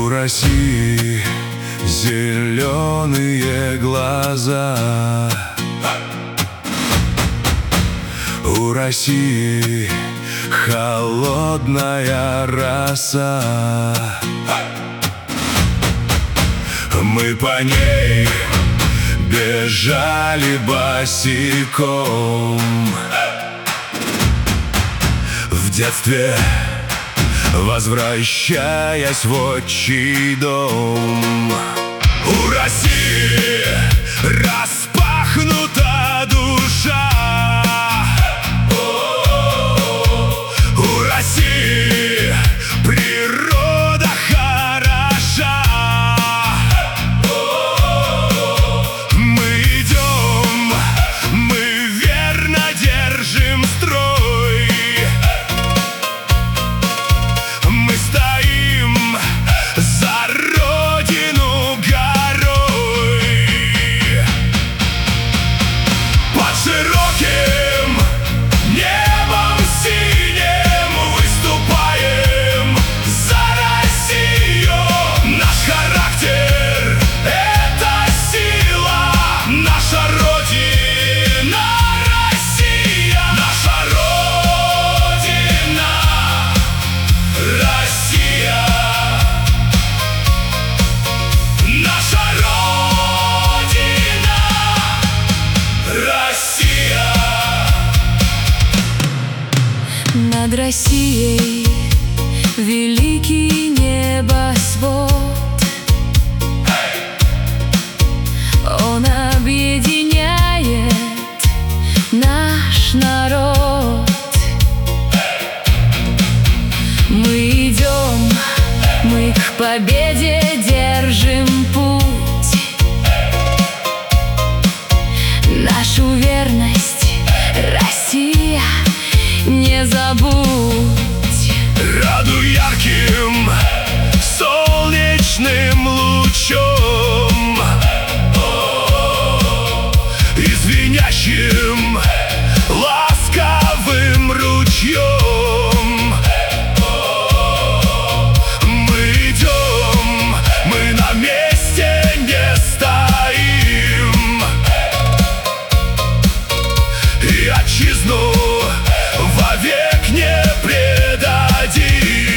России зеленые глаза, у России холодная роса. Мы по ней бежали босиком в детстве, возвращаясь в отчий дом. У России распахнута душа, у России природа хороша. Мы идем, мы верно держим строй, мы стоим за родину горой. Под широким небом синим выступаем за Россию. Наш характер — это сила, наша родина Россия. Наша родина Россия. Наша родина Россия. Над Россией великий небосвод, он объединяет наш народ. Мы идем, мы к победе держим путь. Нашу верность, Россия, не забудь. Радуй ярким солнечным лучом и звенящим ласковым ручьем. Мы идем, мы на месте не стоим, и отчизну вовек не предадим.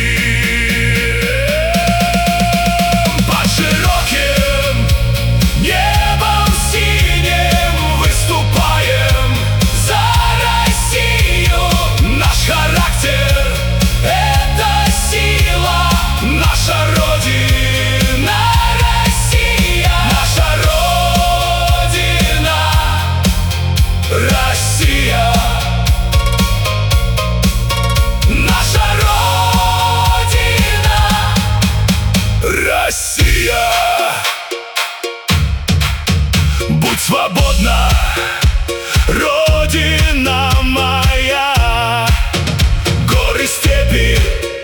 Под широким небом синим выступаем за Россию. Наш характер — это сила, наша родина Россия. Наша родина Россия. Наша родина Россия. Будь свободна, родина моя. Горы, степи,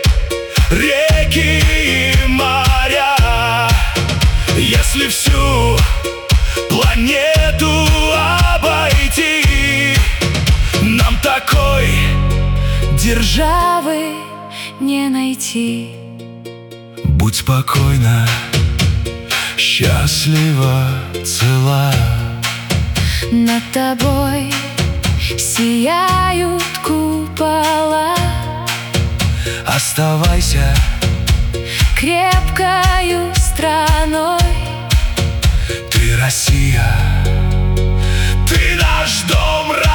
реки и моря. Если всю планету обойти, нам такой Державы не найти. будь спокойна, счастлива, цела. Над тобой сияют купола. Оставайся Крепкою страной. ты, Россия, ты наш дом.